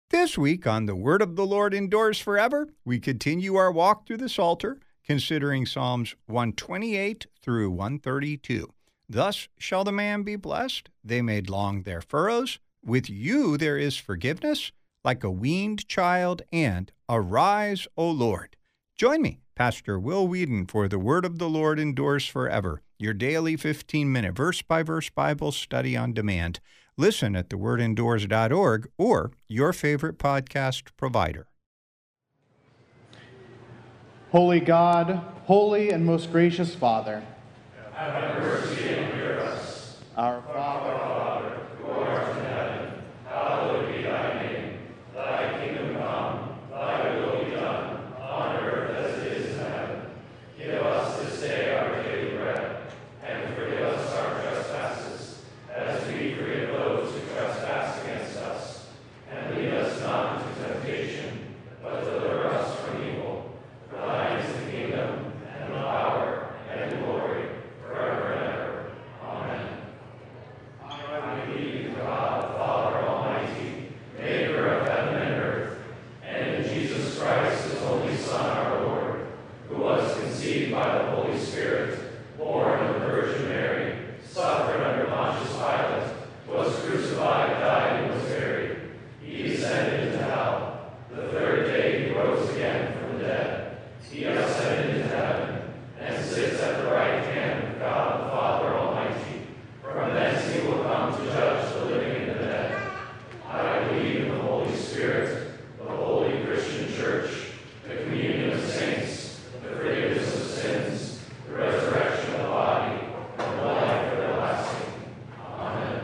This week on The Word of the Lord Endures Forever, we continue our walk through the Psalter, considering Psalms 128 through 132. Thus shall the man be blessed. They made long their furrows. With you there is forgiveness, like a weaned child, and arise, O Lord. Join me, Pastor Will Whedon, for The Word of the Lord Endures Forever, your daily 15-minute verse-by-verse Bible study on demand. Listen at thewordendures.org or your favorite podcast provider. Holy God, holy and most gracious Father, have mercy and hear us. Our Father, who art in heaven, hallowed be thy name. Thy kingdom come, thy will be done, on earth as it is in heaven. Give us this day our daily bread, and forgive us our trespasses, as we forgive those who trespass against us. And lead us not into temptation, but deliver us from evil. For thine is the kingdom, and the power, and the glory, forever and ever. Amen. I believe in God, the Father Almighty, maker of heaven and earth, and in Jesus Christ, his only Son, our Lord, who was conceived by the Holy Spirit, born of the Virgin Mary, suffered under Pontius Pilate, was crucified, died, and was buried. He descended into hell. The third day he rose again from the dead. He ascended into heaven, and sits at the right hand of God the Father Almighty. From thence he will come to judge the living and the dead. I believe in the Holy Spirit, the holy Christian Church, the communion of saints, the forgiveness of sins, the resurrection of the body, and the life everlasting. Amen.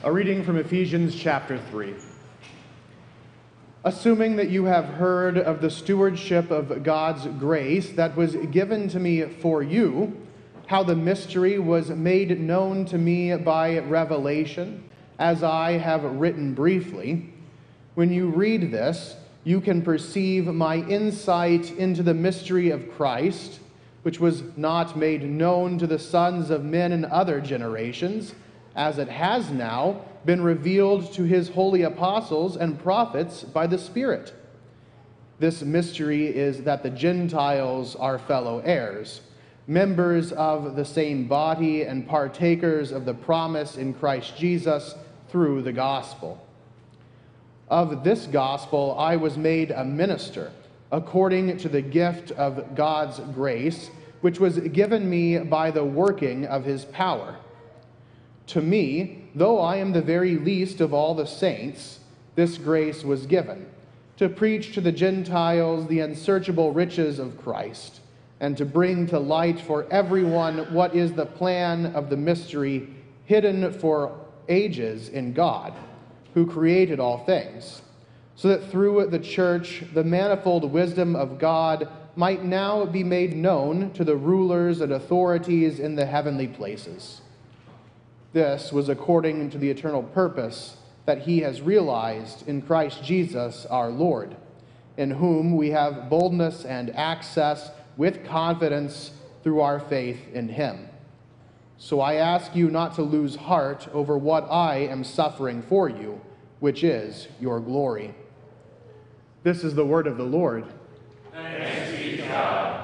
A reading from Ephesians chapter 3. Assuming that you have heard of the stewardship of God's grace that was given to me for you, how the mystery was made known to me by revelation, as I have written briefly, when you read this, you can perceive my insight into the mystery of Christ, which was not made known to the sons of men in other generations, as it has now been revealed to his holy apostles and prophets by the Spirit. This mystery is that the Gentiles are fellow heirs, members of the same body and partakers of the promise in Christ Jesus through the gospel. Of this gospel I was made a minister, according to the gift of God's grace, which was given me by the working of his power. To me, though I am the very least of all the saints, this grace was given, to preach to the Gentiles the unsearchable riches of Christ, and to bring to light for everyone what is the plan of the mystery hidden for ages in God, who created all things, so that through the church the manifold wisdom of God might now be made known to the rulers and authorities in the heavenly places. This was according to the eternal purpose that he has realized in Christ Jesus our Lord, in whom we have boldness and access with confidence through our faith in him. So I ask you not to lose heart over what I am suffering for you, which is your glory. This is the word of the Lord. Thanks be to God.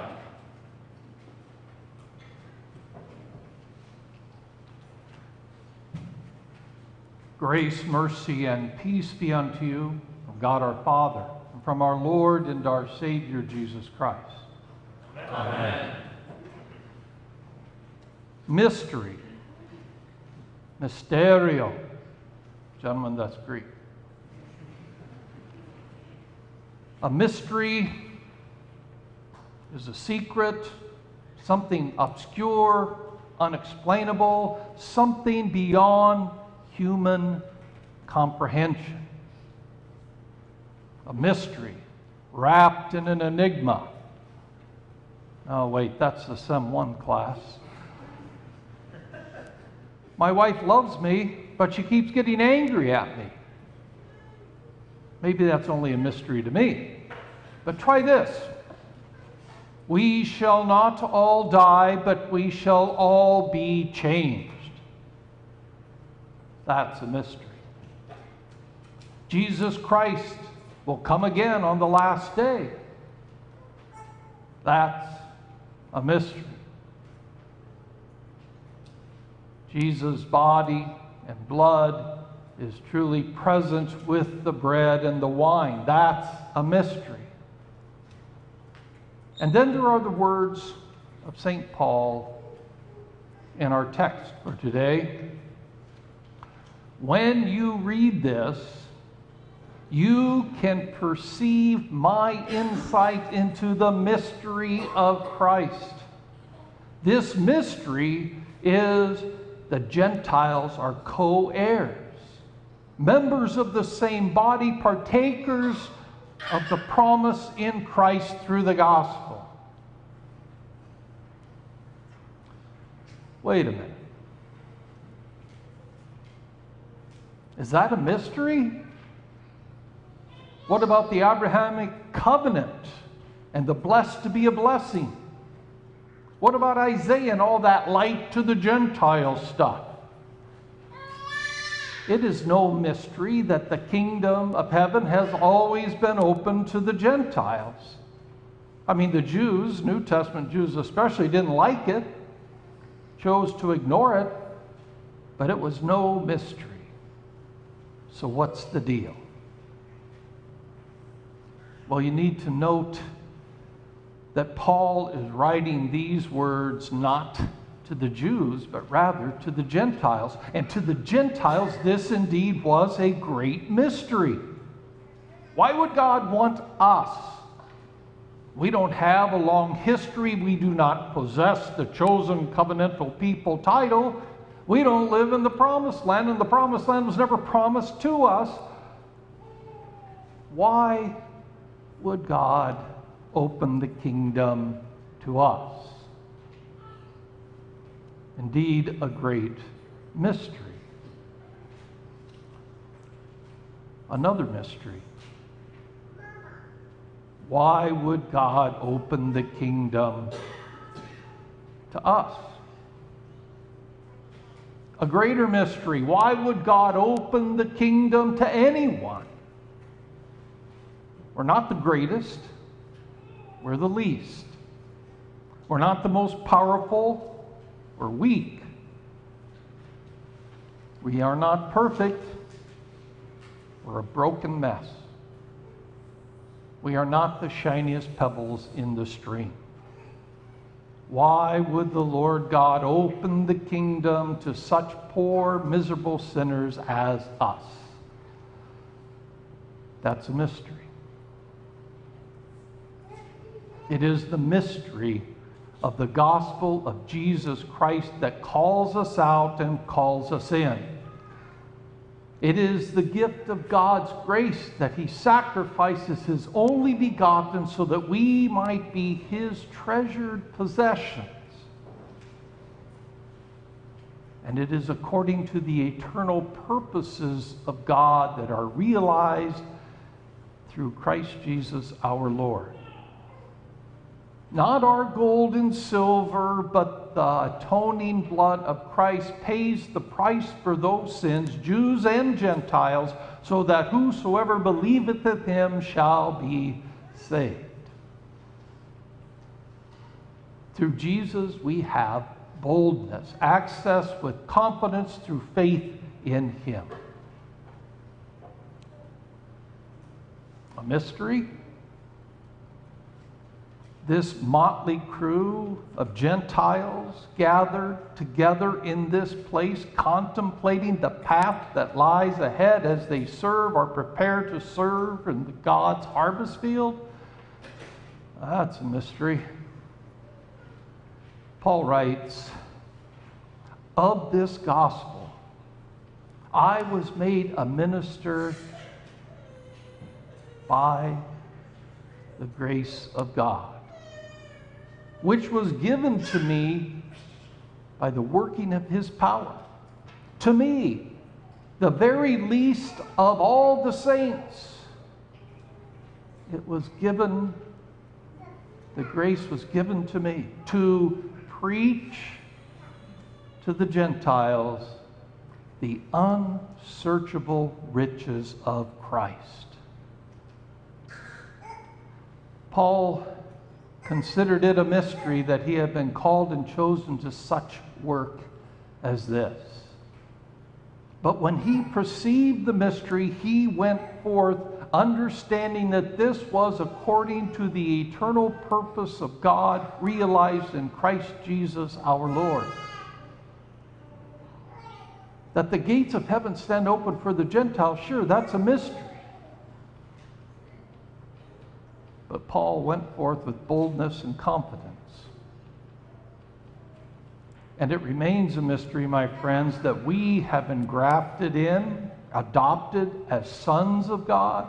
Grace, mercy, and peace be unto you from God our Father, and from our Lord and our Savior Jesus Christ. Amen. Mystery. Mysterio. Gentlemen, that's Greek. A mystery is a secret, something obscure, unexplainable, something beyond human comprehension. A mystery wrapped in an enigma. Oh, wait, that's the Sem 1 class. My wife loves me, but she keeps getting angry at me. Maybe that's only a mystery to me. But try this. We shall not all die, but we shall all be changed. That's a mystery. Jesus Christ will come again on the last day. That's a mystery. Jesus' body and blood is truly present with the bread and the wine. That's a mystery. And then there are the words of St. Paul in our text for today. When you read this, you can perceive my insight into the mystery of Christ. This mystery is the Gentiles are co-heirs, members of the same body, partakers of the promise in Christ through the gospel. Wait a minute. Is that a mystery? What about the Abrahamic covenant and the blessed to be a blessing? What about Isaiah and all that light to the Gentile stuff? It is no mystery that the kingdom of heaven has always been open to the Gentiles. I mean, the Jews, New Testament Jews especially, didn't like it, chose to ignore it, but it was no mystery. So what's the deal? Well, you need to note that Paul is writing these words not to the Jews, but rather to the Gentiles. And to the Gentiles, this indeed was a great mystery. Why would God want us? We don't have a long history. We do not possess the chosen covenantal people title. We don't live in the promised land, and the promised land was never promised to us. Why would God open the kingdom to us? Indeed, a great mystery. Another mystery. Why would God open the kingdom to us? A greater mystery. Why would God open the kingdom to anyone? We're not the greatest. We're the least. We're not the most powerful. We're weak. We are not perfect. We're a broken mess. We are not the shiniest pebbles in the stream. Why would the Lord God open the kingdom to such poor, miserable sinners as us? That's a mystery. It is the mystery of the gospel of Jesus Christ that calls us out and calls us in. It is the gift of God's grace that He sacrifices His only begotten so that we might be His treasured possessions. And it is according to the eternal purposes of God that are realized through Christ Jesus our Lord. Not our gold and silver, but the atoning blood of Christ pays the price for those sins, Jews and Gentiles, so that whosoever believeth in Him shall be saved. Through Jesus we have boldness, access with confidence through faith in Him. A mystery? This motley crew of Gentiles gathered together in this place, contemplating the path that lies ahead as they serve or prepare to serve in God's harvest field. That's a mystery. Paul writes, "Of this gospel I was made a minister by the grace of God, which was given to me by the working of His power. To me, the very least of all the saints, it was given, the grace was given to me to preach to the Gentiles the unsearchable riches of Christ." Paul considered it a mystery that he had been called and chosen to such work as this. But when he perceived the mystery, he went forth, understanding that this was according to the eternal purpose of God realized in Christ Jesus our Lord. That the gates of heaven stand open for the Gentiles, sure, that's a mystery. But Paul went forth with boldness and confidence. And it remains a mystery, my friends, that we have been grafted in, adopted as sons of God.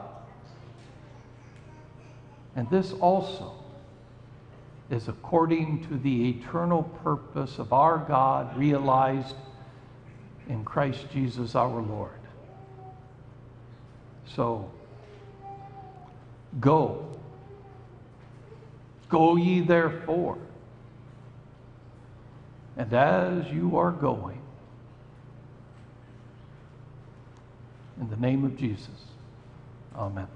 And this also is according to the eternal purpose of our God realized in Christ Jesus our Lord. So, go. Go ye therefore. And as you are going, in the name of Jesus, amen.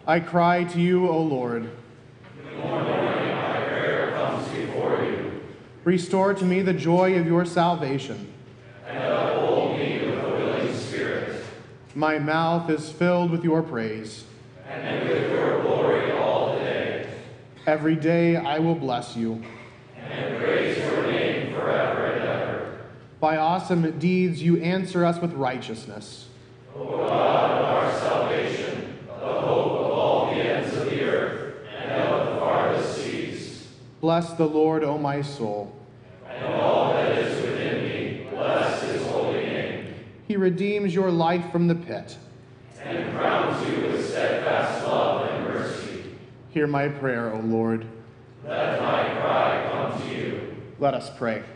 I cry to you, O Lord. In the morning my prayer comes before you. Restore to me the joy of your salvation. And uphold me with a willing spirit. My mouth is filled with your praise. And with your glory all the day. Every day I will bless you. And praise your name forever and ever. By awesome deeds you answer us with righteousness. O God of our salvation, the hope of all the ends of the earth and of the farthest seas. Bless the Lord, O my soul. And all that is within me, bless his holy name. He redeems your life from the pit. And crowns you with steadfast love and mercy. Hear my prayer, O Lord. Let my cry come to you. Let us pray.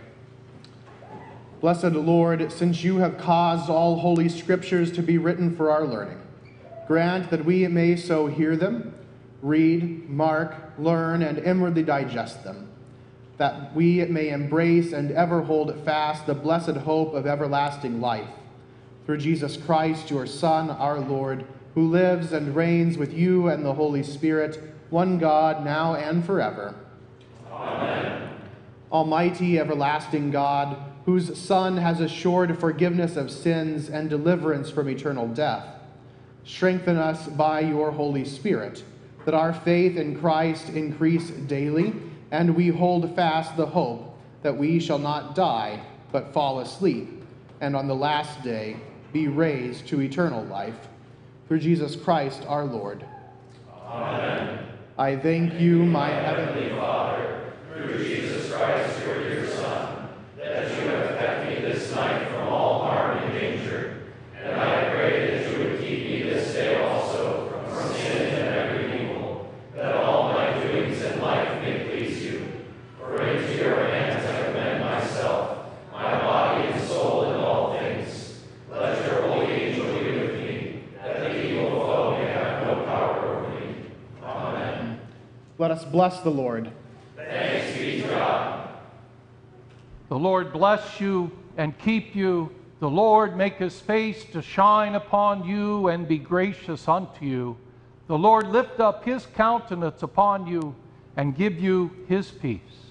Blessed Lord, since you have caused all holy scriptures to be written for our learning, grant that we may so hear them, read, mark, learn, and inwardly digest them, that we may embrace and ever hold fast the blessed hope of everlasting life. Through Jesus Christ, your Son, our Lord, who lives and reigns with you and the Holy Spirit, one God, now and forever. Amen. Almighty, everlasting God, whose Son has assured forgiveness of sins and deliverance from eternal death, strengthen us by your Holy Spirit, that our faith in Christ increase daily, and we hold fast the hope that we shall not die, but fall asleep, and on the last day be raised to eternal life. Through Jesus Christ our Lord. Amen. I thank you, my heavenly Father, through Jesus Christ, your dear Son, that you have kept me this night from all harm and danger. And I pray that you would keep me this day also from sin and every evil, that all my doings in life may please you. For into your hands I commend myself, my body and soul and all things. Let your holy angel be with me, that the evil foe may have no power over me. Amen. Let us bless the Lord. Thanks be to God. The Lord bless you and keep you. The Lord make his face to shine upon you and be gracious unto you. The Lord lift up his countenance upon you and give you his peace.